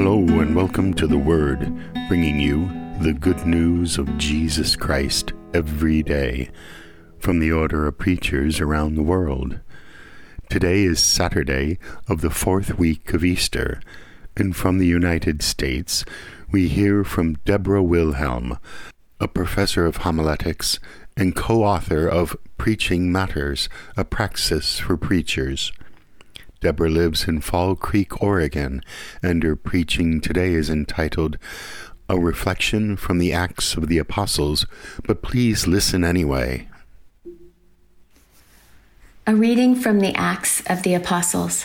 Hello and welcome to The Word, bringing you the good news of Jesus Christ every day from the order of preachers around the world. Today is Saturday of the fourth week of Easter, and from the United States we hear from Deborah Wilhelm, a professor of homiletics and co-author of Preaching Matters, a praxis for preachers. Deborah lives in Fall Creek, Oregon, and her preaching today is entitled A Reflection from the Acts of the Apostles, but please listen anyway. A reading from the Acts of the Apostles.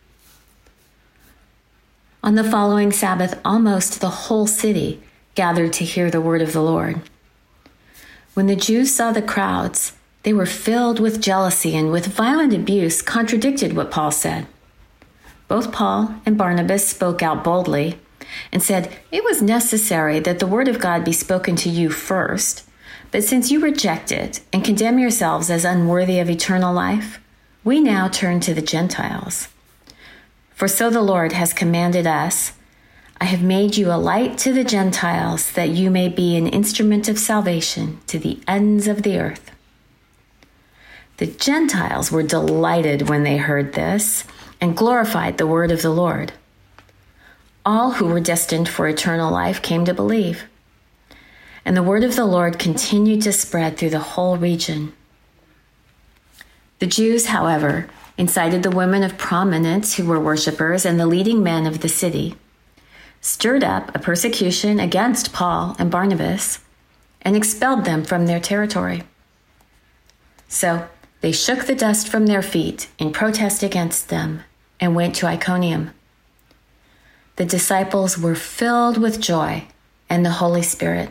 On the following Sabbath, almost the whole city gathered to hear the word of the Lord. When the Jews saw the crowds, they were filled with jealousy and with violent abuse contradicted what Paul said. Both Paul and Barnabas spoke out boldly and said, "It was necessary that the word of God be spoken to you first, but since you reject it and condemn yourselves as unworthy of eternal life, we now turn to the Gentiles. For so the Lord has commanded us, I have made you a light to the Gentiles that you may be an instrument of salvation to the ends of the earth." The Gentiles were delighted when they heard this and glorified the word of the Lord. All who were destined for eternal life came to believe, and the word of the Lord continued to spread through the whole region. The Jews, however, incited the women of prominence who were worshippers and the leading men of the city, stirred up a persecution against Paul and Barnabas, and expelled them from their territory. So they shook the dust from their feet in protest against them and went to Iconium. The disciples were filled with joy and the Holy Spirit.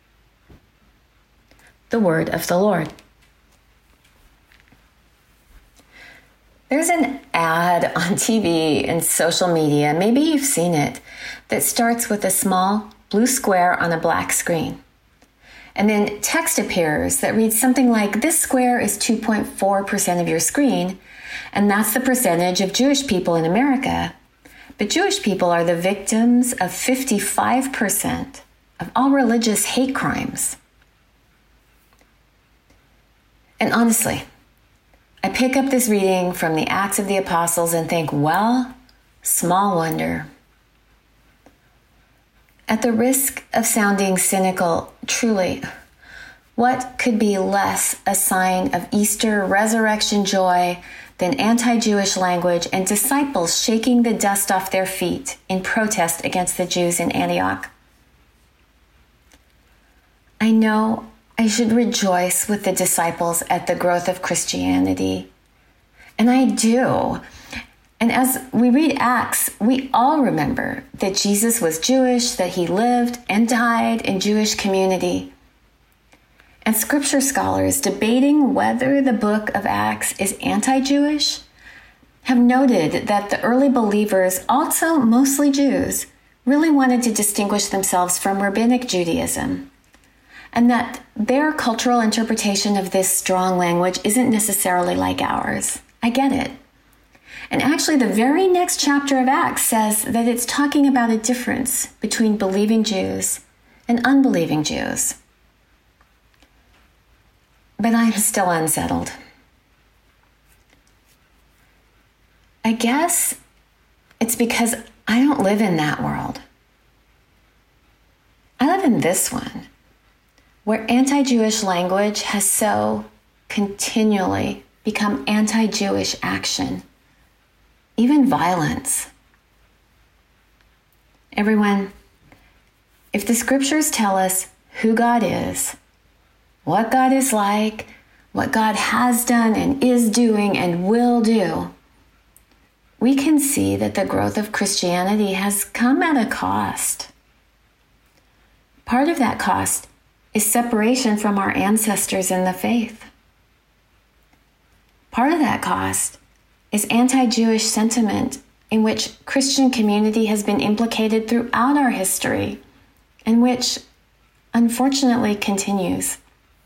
The word of the Lord. There's an ad on TV and social media, maybe you've seen it, that starts with a small blue square on a black screen. And then text appears that reads something like, "This square is 2.4% of your screen, and that's the percentage of Jewish people in America. But Jewish people are the victims of 55% of all religious hate crimes." And honestly, I pick up this reading from the Acts of the Apostles and think, well, small wonder. At the risk of sounding cynical, truly, what could be less a sign of Easter resurrection joy than anti-Jewish language and disciples shaking the dust off their feet in protest against the Jews in Antioch? I know I should rejoice with the disciples at the growth of Christianity, and I do. And as we read Acts, we all remember that Jesus was Jewish, that he lived and died in Jewish community. And scripture scholars debating whether the book of Acts is anti-Jewish have noted that the early believers, also mostly Jews, really wanted to distinguish themselves from rabbinic Judaism, and that their cultural interpretation of this strong language isn't necessarily like ours. I get it. And actually, the very next chapter of Acts says that it's talking about a difference between believing Jews and unbelieving Jews. But I'm still unsettled. I guess it's because I don't live in that world. I live in this one, where anti-Jewish language has so continually become anti-Jewish action. Even violence. Everyone, if the scriptures tell us who God is, what God is like, what God has done and is doing and will do, we can see that the growth of Christianity has come at a cost. Part of that cost is separation from our ancestors in the faith. Part of that cost is anti-Jewish sentiment in which Christian community has been implicated throughout our history and which unfortunately continues.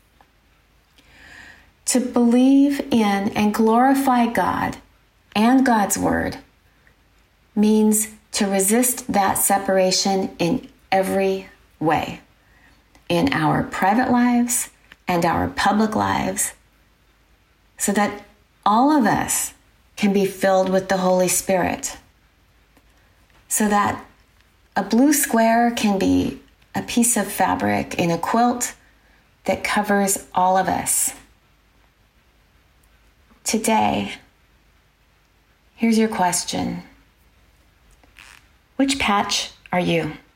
To believe in and glorify God and God's word means to resist that separation in every way, in our private lives and our public lives, so that all of us can be filled with the Holy Spirit, so that a blue square can be a piece of fabric in a quilt that covers all of us. Today, here's your question. Which patch are you?